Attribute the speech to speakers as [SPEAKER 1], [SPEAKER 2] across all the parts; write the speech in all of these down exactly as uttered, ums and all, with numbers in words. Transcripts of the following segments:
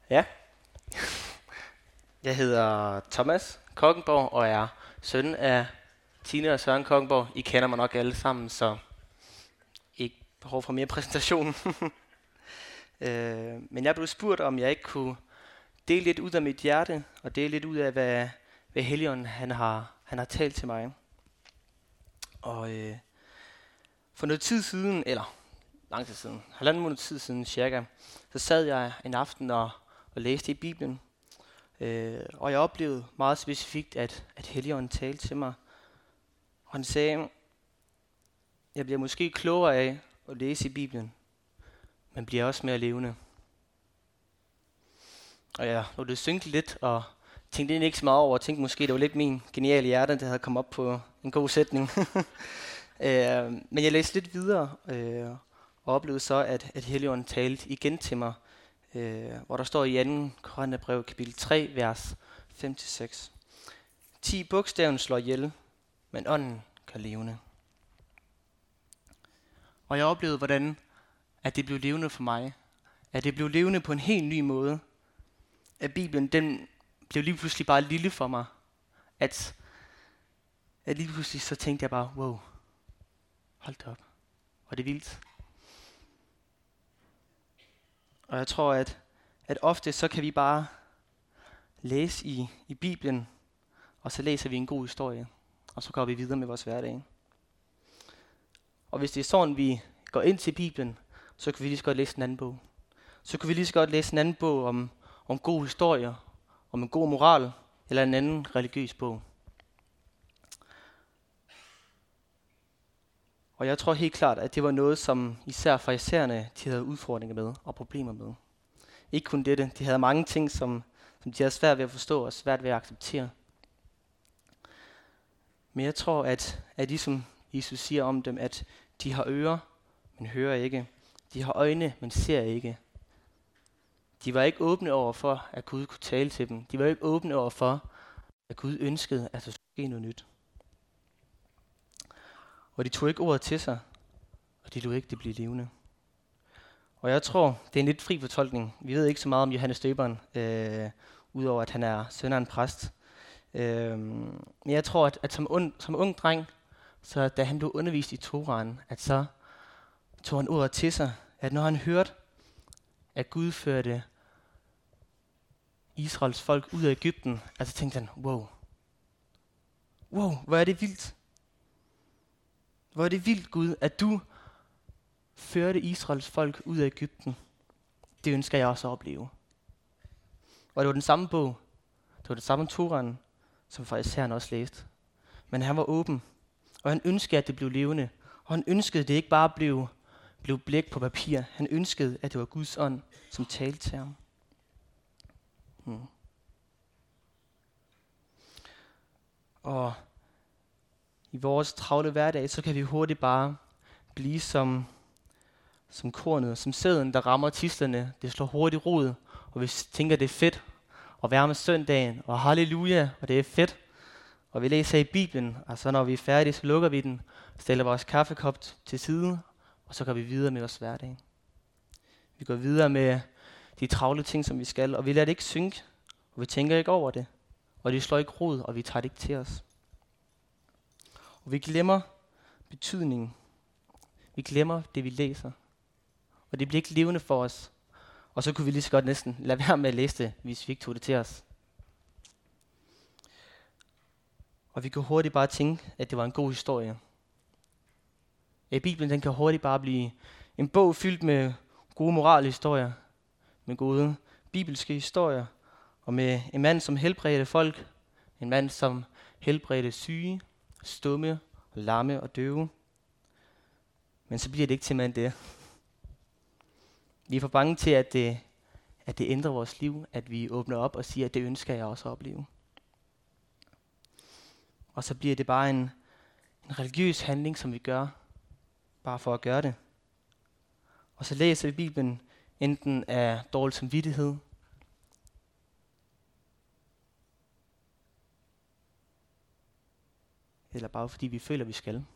[SPEAKER 1] Ja, jeg hedder Thomas Kokkenborg og er søn af Tine og Søren Kokkenborg. I kender mig nok alle sammen, så ikke behov for mere præsentation. øh, men jeg blev spurgt, om jeg ikke kunne dele lidt ud af mit hjerte, og dele lidt ud af, hvad, hvad Helligånden han har, han har talt til mig. Og øh, for noget tid siden, eller lang tid siden, halvanden måned tid siden cirka, så sad jeg en aften og, og læste i Bibelen. Øh, og jeg oplevede meget specifikt, at, at Helligånden talte til mig. Og han sagde, jeg bliver måske klogere af at læse i Bibelen, men bliver også mere levende. Og jeg lod det synke lidt, og tænkte egentlig ikke så meget over, og tænkte måske, det var lidt min geniale hjerte, der havde kommet op på en god sætning. øh, men jeg læste lidt videre, øh, og oplevede så, at, at Helligånden talte igen til mig, øh, hvor der står i anden Korintherbrev kapitel tre, vers fem til seks. Ti bogstaven slår ihjel, men ånden kan levende. Og jeg oplevede, hvordan at det blev levende for mig. At det blev levende på en helt ny måde. At Bibelen, den blev lige pludselig bare lille for mig. At, at lige pludselig så tænkte jeg bare, wow, hold da op. Og det er vildt. Og jeg tror, at, at ofte så kan vi bare læse i, i Bibelen, og så læser vi en god historie. Og så går vi videre med vores hverdag. Og hvis det er sådan, vi går ind til Bibelen, så kan vi lige så godt læse en anden bog. Så kan vi lige så godt læse en anden bog om, om god historie, om en god moral, eller en anden religiøs bog. Og jeg tror helt klart, at det var noget, som især farisæerne, de havde udfordringer med og problemer med. Ikke kun dette, de havde mange ting, som, som de havde svært ved at forstå og svært ved at acceptere. Men jeg tror, at, at ligesom Jesus siger om dem, at de har ører, men hører ikke. De har øjne, men ser ikke. De var ikke åbne over for, at Gud kunne tale til dem. De var ikke åbne over for, at Gud ønskede, at der skulle ske noget nyt. Og de tog ikke ordet til sig, og de lod ikke det blive levende. Og jeg tror, det er en lidt fri fortolkning. Vi ved ikke så meget om Johannes Døberen, øh, udover at han er søn af en præst. Øh, men jeg tror, at, at som, un, som ung dreng, så da han blev undervist i Toraen, at så tog han ordet til sig, at når han hørte, at Gud førte Israels folk ud af Egypten, altså tænkte han, wow, wow, hvor er det vildt. Hvor er det vildt, Gud, at du førte Israels folk ud af Egypten. Det ønsker jeg også at opleve. Og det var den samme bog, det var den samme Toraen, som farisæerne også læste. Men han var åben, og han ønskede, at det blev levende. Og han ønskede, at det ikke bare blev, blev blæk på papir. Han ønskede, at det var Guds ånd, som talte til ham. Hmm. Og i vores travle hverdag, så kan vi hurtigt bare blive som, som kornet, som sæden, der rammer tislerne. Det slår hurtigt rod, og vi tænker, det er fedt at være med søndagen, og halleluja, og det er fedt. Og vi læser i Bibelen, og så når vi er færdige, så lukker vi den, stiller vores kaffekop til side, og så går vi videre med vores hverdag. Vi går videre med de travle ting, som vi skal, og vi lader det ikke synke, og vi tænker ikke over det, og det slår ikke rod, og vi tager det ikke til os. Og vi glemmer betydningen. Vi glemmer det, vi læser. Og det bliver ikke levende for os. Og så kunne vi lige så godt næsten lade være med at læse det, hvis vi ikke tog det til os. Og vi kan hurtigt bare tænke, at det var en god historie. Ja, Bibelen den kan hurtigt bare blive en bog fyldt med gode moralhistorier, med gode bibelske historier, og med en mand, som helbredte folk, en mand, som helbredte syge, stumme, lamme og døve. Men så bliver det ikke til mere end det. Vi er for bange til, at det, at det ændrer vores liv, at vi åbner op og siger, at det ønsker jeg også at opleve. Og så bliver det bare en, en religiøs handling, som vi gør, bare for at gøre det. Og så læser vi Bibelen enten af dårlig samvittighed, eller bare fordi vi føler, vi skal.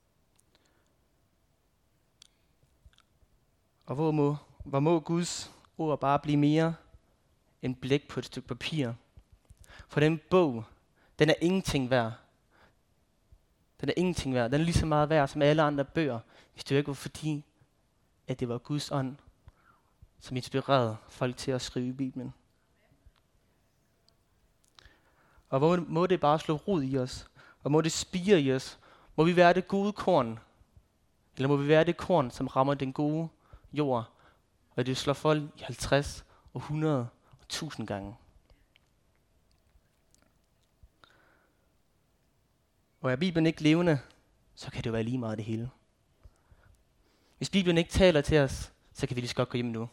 [SPEAKER 1] Og hvor må, hvor må Guds ord bare blive mere end blæk på et stykke papir. For den bog, den er ingenting værd. Den er ingenting værd. Den er lige så meget værd som alle andre bøger, hvis det ikke var fordi, at det var Guds ånd, som inspirerede folk til at skrive i Bibelen. Og må, må det bare slå rod i os, og må det spire i os. Må vi være det gode korn, eller må vi være det korn, som rammer den gode jord, og det slår folk i halvtreds og hundrede og tusind gange. Og er Bibelen ikke levende, så kan det jo være lige meget det hele. Hvis Bibelen ikke taler til os, så kan vi lige så godt gå hjem nu.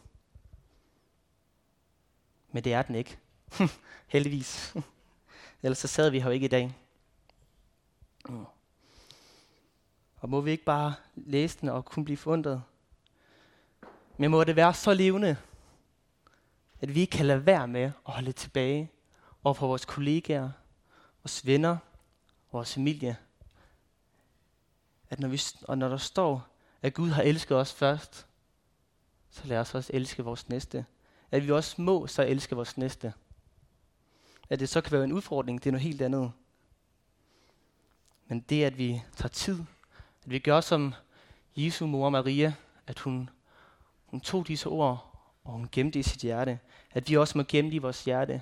[SPEAKER 1] Men det er den ikke. Heldigvis. Ellers så sad vi her jo ikke i dag. Mm. Og må vi ikke bare læse den og kun blive forundret. Men må det være så levende, at vi ikke kan lade være med at holde tilbage over for vores kollegaer, vores venner, vores familie. At når, vi, og når der står, at Gud har elsket os først, så lad os også elske vores næste. At vi også må så elske vores næste. At det så kan være en udfordring, det er noget helt andet. Men det, at vi tager tid, at vi gør som Jesu mor Maria, at hun, hun tog disse ord, og hun gemte i sit hjerte. At vi også må gemme det i vores hjerte.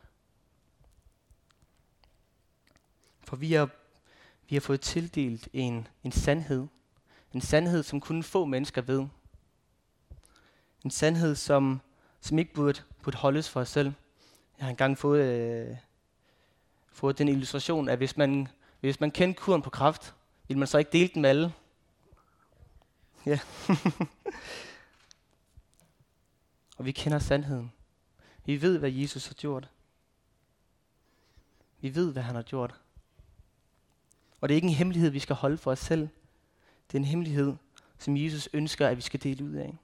[SPEAKER 1] For vi har, vi har fået tildelt en, en sandhed. En sandhed, som kun få mennesker ved. En sandhed, som, som ikke burde, burde holdes for os selv. Jeg har engang fået, øh, fået den illustration, at hvis man, hvis man kendte kuren på kræft, ville man så ikke dele den med alle. Ja. Og vi kender sandheden. Vi ved, hvad Jesus har gjort. Vi ved, hvad han har gjort. Og det er ikke en hemmelighed, vi skal holde for os selv. Det er en hemmelighed, som Jesus ønsker, at vi skal dele ud af.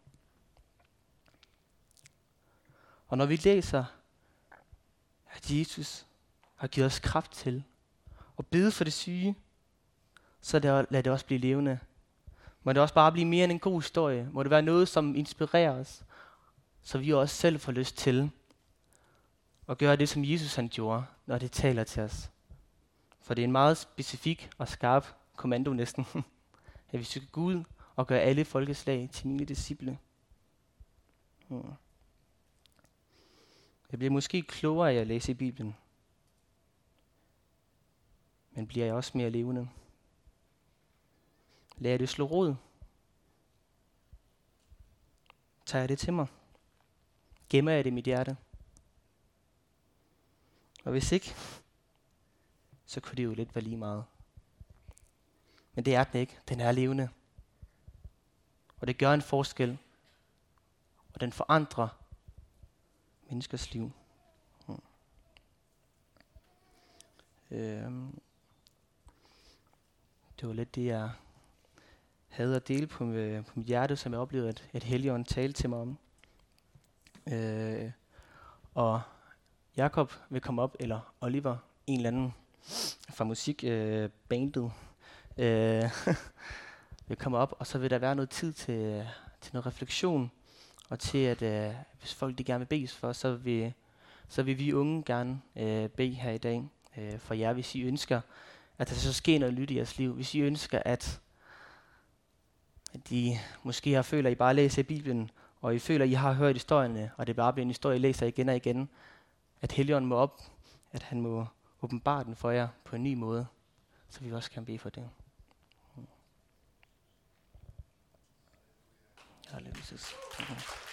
[SPEAKER 1] Og når vi læser, at Jesus har givet os kraft til at bede for det syge, så lad det også blive levende. Må det også bare blive mere end en god historie. Må det være noget, som inspirerer os, så vi også selv får lyst til at gøre det, som Jesus han gjorde, når det taler til os. For det er en meget specifik og skarp kommando næsten, at vi skal gå ud og gøre alle folkeslag til mine disciple. Hmm. Jeg bliver måske klogere af at læse i Bibelen, men bliver jeg også mere levende? Lader jeg det slå rod? Tager jeg det til mig? Gemmer jeg det i mit hjerte? Og hvis ikke, så kunne det jo lidt være lige meget. Men det er den ikke. Den er levende. Og det gør en forskel. Og den forandrer menneskers liv. Hmm. Øhm. Det var lidt det, jeg havde at dele på, med, på mit hjerte, som jeg oplevede, at, at Helligånden talte til mig om. Øh. Og Jakob vil komme op, eller Oliver, en eller anden fra musikbandet, øh, øh, vil komme op, og så vil der være noget tid til, til noget refleksion, og til at øh, hvis folk de gerne vil bedes for, så vil, så vil vi unge gerne øh, bede her i dag øh, for jer, hvis I ønsker, at der så sker noget nyt i jeres liv. Hvis I ønsker, at, at I måske har føler, at I bare læser i Bibelen, og I føler, at I har hørt historierne, og det bare bliver en historie, I læser igen og igen, at Helligånden må op, at han må åbenbare den for jer på en ny måde, så vi også kan bede for det. Halleluja.